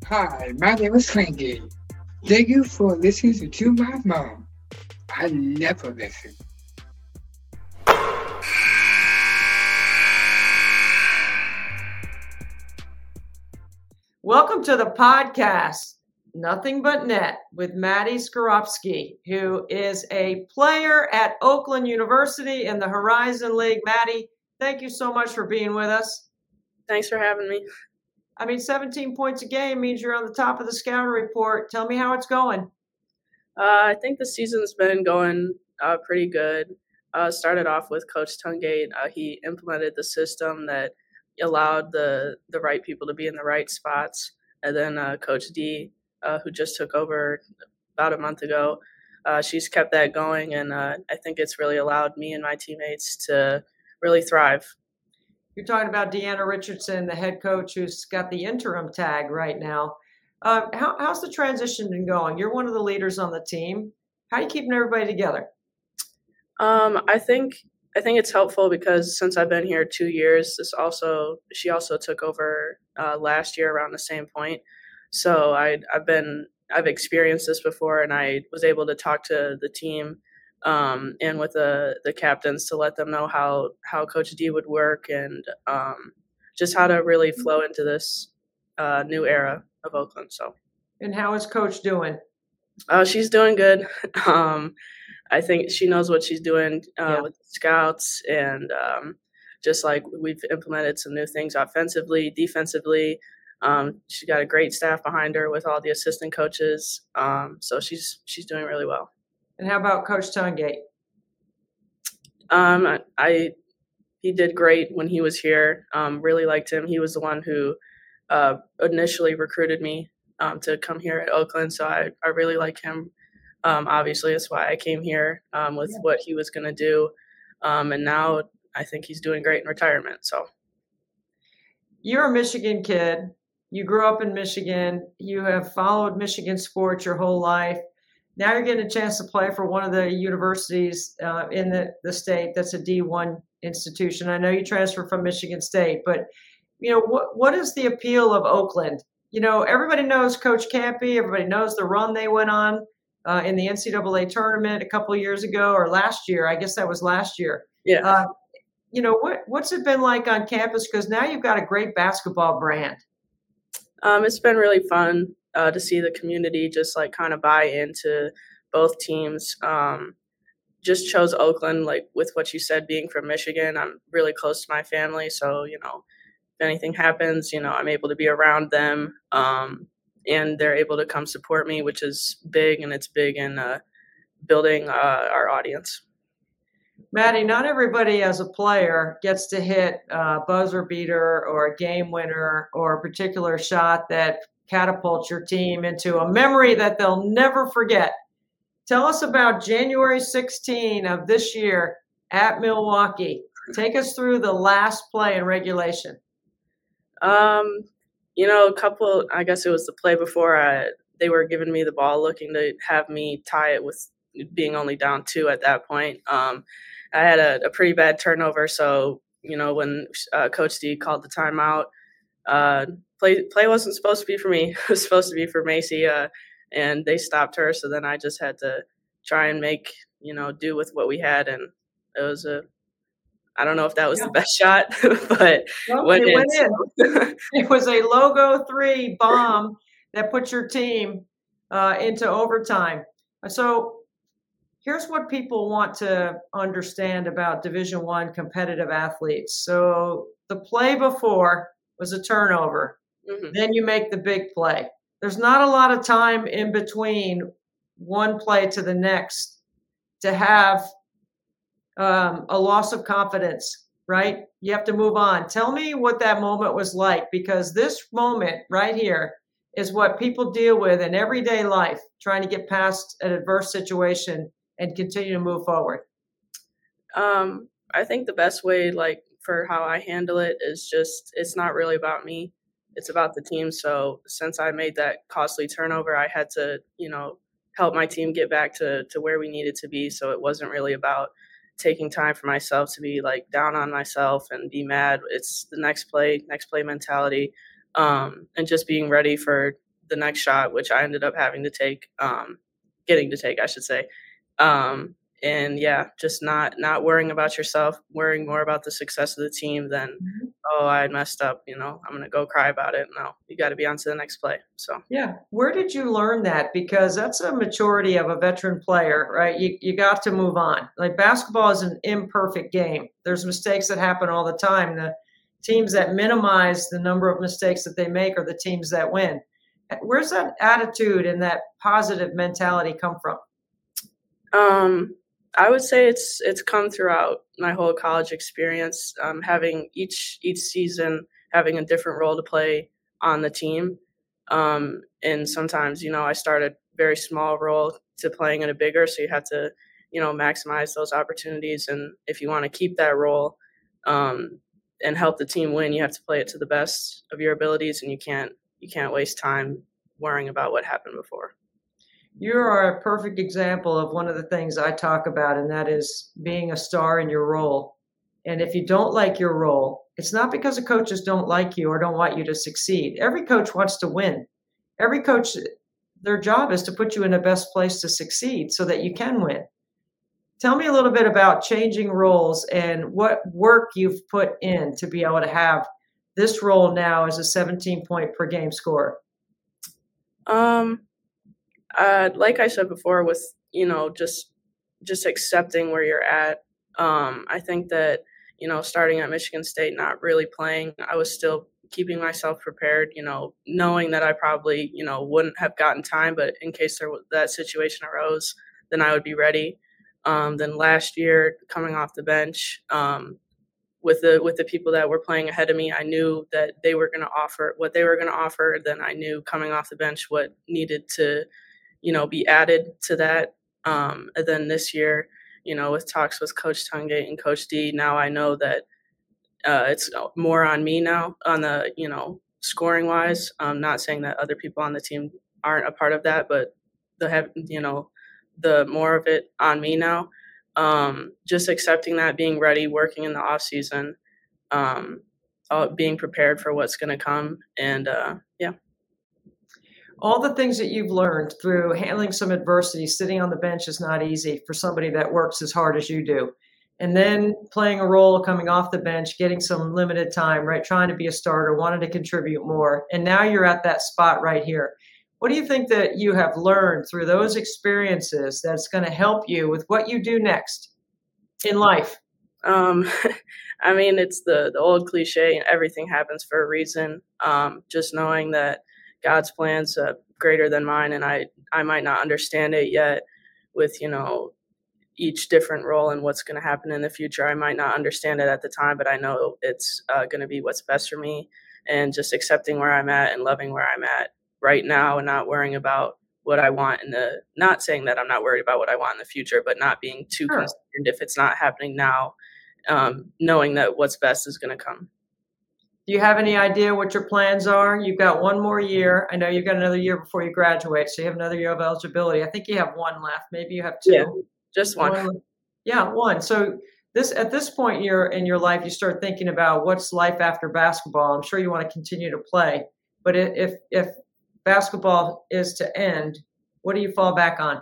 Hi, my name is Frankie. Thank you for listening to My Mom. I never listen. Welcome to the podcast, Nothing But Net, with Maddie Skorupski, who is a player at Oakland University in the Horizon League. Maddie, thank you so much for being with us. Thanks for having me. 17 points a game means you're on the top of the scouting report. Tell me how it's going. I think the season's been going pretty good. Started off with Coach Tungate. He implemented the system that allowed the right people to be in the right spots. And then Coach D, who just took over about a month ago, she's kept that going. And I think it's really allowed me and my teammates to really thrive. You're talking about Deanna Richardson, the head coach who's got the interim tag right now. How's the transition been going? You're one of the leaders on the team. How are you keeping everybody together? I think it's helpful because since I've been here 2 years, she also took over last year around the same point. So I've experienced this before, and I was able to talk to the team and with the captains to let them know how Coach D would work and just how to really flow into this new era of Oakland. So. And how is Coach doing? She's doing good. I think she knows what she's doing with the scouts, and just like we've implemented some new things offensively, defensively. She's got a great staff behind her with all the assistant coaches, so she's doing really well. And how about Coach Tungate? He did great when he was here. Really liked him. He was the one who initially recruited me to come here at Oakland, so I really like him. Obviously, that's why I came here with what he was going to do, and now I think he's doing great in retirement. So, you're a Michigan kid. You grew up in Michigan. You have followed Michigan sports your whole life. Now you're getting a chance to play for one of the universities in the state that's a D1 institution. I know you transferred from Michigan State, but what is the appeal of Oakland? Everybody knows Coach Campy. Everybody knows the run they went on in the NCAA tournament a couple of years ago, or last year. I guess that was last year. Yeah. What's it been like on campus? Because now you've got a great basketball brand. It's been really fun to see the community just like kind of buy into both teams. Just chose Oakland, like with what you said, being from Michigan. I'm really close to my family, so if anything happens, I'm able to be around them, and they're able to come support me, which is big, and it's big in building our audience. Maddie, not everybody as a player gets to hit a buzzer beater or a game winner or a particular shot that catapults your team into a memory that they'll never forget. Tell us about January 16 of this year at Milwaukee. Take us through the last play in regulation. I guess it was the play before they were giving me the ball, looking to have me tie it with being only down 2 at that point. I had a pretty bad turnover, so when Coach D called the timeout, play wasn't supposed to be for me. It was supposed to be for Macy, and they stopped her. So then I just had to try and make do with what we had, and it was I don't know if that was the best shot, but it went in. It was a logo 3 bomb that put your team into overtime. So here's what people want to understand about Division I competitive athletes. So the play before was a turnover. Mm-hmm. Then you make the big play. There's not a lot of time in between one play to the next to have a loss of confidence, right? You have to move on. Tell me what that moment was like, because this moment right here is what people deal with in everyday life, trying to get past an adverse situation and continue to move forward. I think the best way, for how I handle it is just, it's not really about me. It's about the team. So since I made that costly turnover, I had to, help my team get back to where we needed to be. So it wasn't really about taking time for myself to be down on myself and be mad. It's the next play mentality, and just being ready for the next shot, which I ended up having to take, getting to take, I should say. And yeah, just not worrying about yourself, worrying more about the success of the team than, oh, I messed up, I'm gonna go cry about it. No, you got to be on to the next play. So Yeah. Where did you learn that? Because that's a maturity of a veteran player, right? You got to move on. Like basketball is an imperfect game. There's mistakes that happen all the time. The teams that minimize the number of mistakes that they make are the teams that win. Where's that attitude and that positive mentality come from? I would say it's come throughout my whole college experience. Having each season having a different role to play on the team, and sometimes I started very small role to playing in a bigger, so you have to maximize those opportunities. And if you want to keep that role and help the team win, you have to play it to the best of your abilities, and you can't waste time worrying about what happened before. You are a perfect example of one of the things I talk about, and that is being a star in your role. And if you don't like your role, it's not because the coaches don't like you or don't want you to succeed. Every coach wants to win. Every coach, their job is to put you in the best place to succeed so that you can win. Tell me a little bit about changing roles and what work you've put in to be able to have this role now as a 17-point per game scorer. Like I said before, with just accepting where you're at. I think that starting at Michigan State, not really playing, I was still keeping myself prepared. Knowing that I probably wouldn't have gotten time, but in case that situation arose, then I would be ready. Then last year, coming off the bench, with the people that were playing ahead of me, I knew that they were going to offer what they were going to offer. Then I knew coming off the bench what needed to be added to that. And then this year, with talks with Coach Tungate and Coach D, now I know that it's more on me now on the, scoring wise. I'm not saying that other people on the team aren't a part of that, but the more of it on me now. Just accepting that, being ready, working in the off season, being prepared for what's going to come. And yeah. All the things that you've learned through handling some adversity, sitting on the bench is not easy for somebody that works as hard as you do. And then playing a role, coming off the bench, getting some limited time, right? Trying to be a starter, wanting to contribute more. And now you're at that spot right here. What do you think that you have learned through those experiences that's going to help you with what you do next in life? I mean, it's the old cliche, everything happens for a reason. Just knowing that God's plan's greater than mine, and I might not understand it yet with, each different role and what's going to happen in the future. I might not understand it at the time, but I know it's going to be what's best for me, and just accepting where I'm at and loving where I'm at right now and not worrying about what I want not saying that I'm not worried about what I want in the future, but not being too concerned if it's not happening now, knowing that what's best is going to come. Do you have any idea what your plans are? You've got one more year. I know you've got another year before you graduate, so you have another year of eligibility. I think you have one left. Maybe you have two. Yeah, just one. Yeah, one. So at this point in your life, you start thinking about what's life after basketball. I'm sure you want to continue to play, but if basketball is to end, what do you fall back on?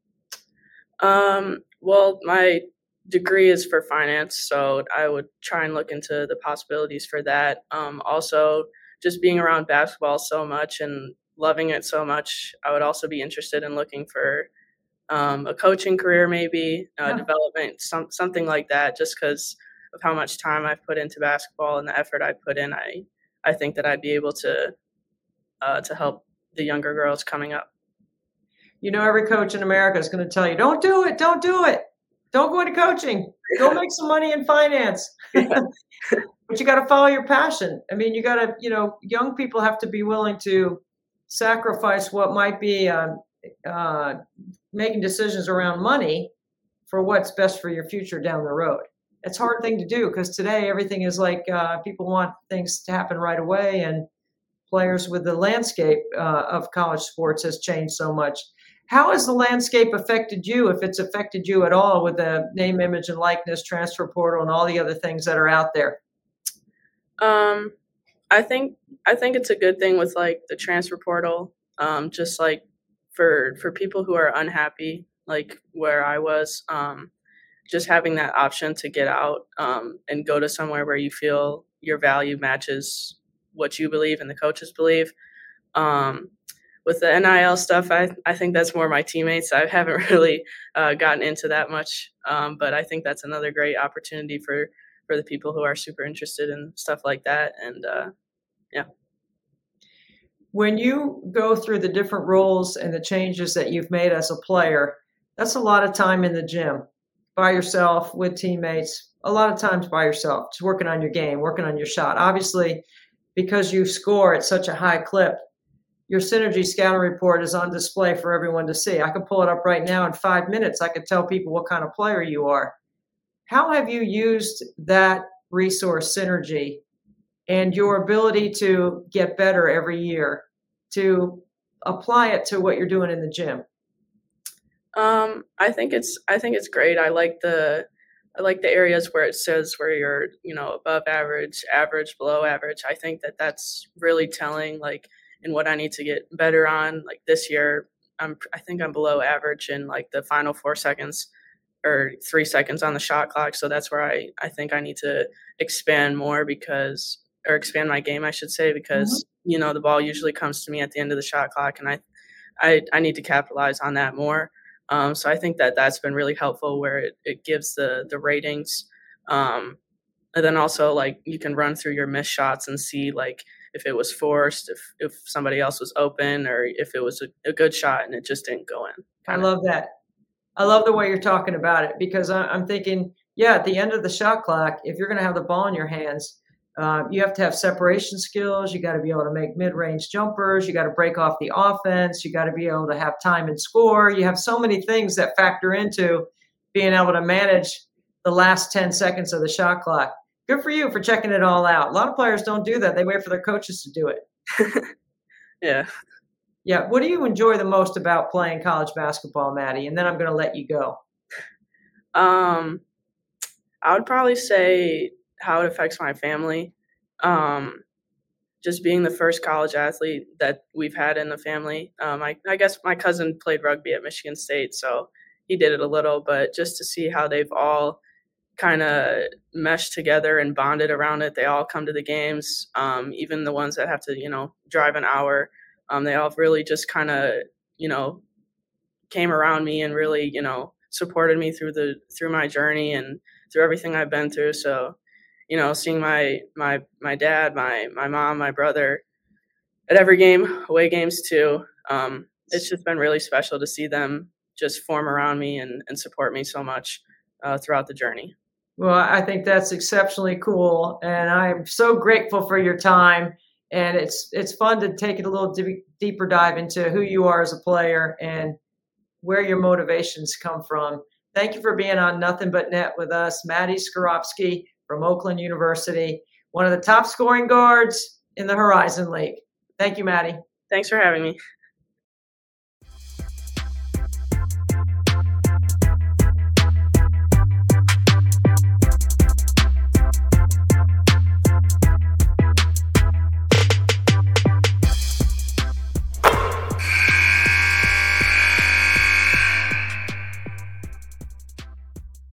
Well, my degree is for finance, so I would try and look into the possibilities for that. Also, just being around basketball so much and loving it so much, I would also be interested in looking for a coaching career, maybe development, something like that, just because of how much time I've put into basketball and the effort I put in. I think that I'd be able to help the younger girls coming up. Every coach in America is going to tell you, don't do it. Don't go into coaching. Go make some money in finance. But you got to follow your passion. I mean, you got to, young people have to be willing to sacrifice what might be making decisions around money for what's best for your future down the road. It's a hard thing to do because today everything is like people want things to happen right away, and players with the landscape of college sports has changed so much. How has the landscape affected you, if it's affected you at all, with the name, image, and likeness, transfer portal, and all the other things that are out there? I think it's a good thing with like the transfer portal. Just like for people who are unhappy, like where I was, just having that option to get out and go to somewhere where you feel your value matches what you believe and the coaches believe. With the NIL stuff, I think that's more my teammates. I haven't really gotten into that much, but I think that's another great opportunity for the people who are super interested in stuff like that. And yeah. When you go through the different roles and the changes that you've made as a player, that's a lot of time in the gym by yourself with teammates, a lot of times by yourself, just working on your game, working on your shot. Obviously, because you score at such a high clip, your synergy scouting report is on display for everyone to see. I can pull it up right now in 5 minutes. I could tell people what kind of player you are. How have you used that resource, synergy, and your ability to get better every year to apply it to what you're doing in the gym? I think it's great. I like the areas where it says where you're, above average, average, below average. I think that that's really telling, like, in what I need to get better on. Like this year, I think I'm below average in like the final 4 seconds or 3 seconds on the shot clock. So that's where I think I need to expand more expand my game, I should say, because, the ball usually comes to me at the end of the shot clock, and I need to capitalize on that more. So I think that that's been really helpful where it gives the ratings. And then also, like, you can run through your missed shots and see, like, if it was forced, if somebody else was open, or if it was a good shot and it just didn't go in. I love that. I love the way you're talking about it, because I'm thinking, at the end of the shot clock, if you're going to have the ball in your hands, you have to have separation skills. You got to be able to make mid-range jumpers. You got to break off the offense. You got to be able to have time and score. You have so many things that factor into being able to manage the last 10 seconds of the shot clock. Good for you for checking it all out. A lot of players don't do that. They wait for their coaches to do it. Yeah. Yeah. What do you enjoy the most about playing college basketball, Maddie? And then I'm going to let you go. I would probably say how it affects my family. Just being the first college athlete that we've had in the family. I guess my cousin played rugby at Michigan State, so he did it a little, but just to see how they've all kind of meshed together and bonded around it. They all come to the games, even the ones that have to, drive an hour. They all really just kind of, came around me and really, supported me through my journey and through everything I've been through. So, seeing my dad, my mom, my brother at every game, away games too. It's just been really special to see them just form around me and support me so much throughout the journey. Well, I think that's exceptionally cool, and I'm so grateful for your time. And it's fun to take it a little deeper dive into who you are as a player and where your motivations come from. Thank you for being on Nothing But Net with us, Maddie Skorupski from Oakland University, one of the top scoring guards in the Horizon League. Thank you, Maddie. Thanks for having me.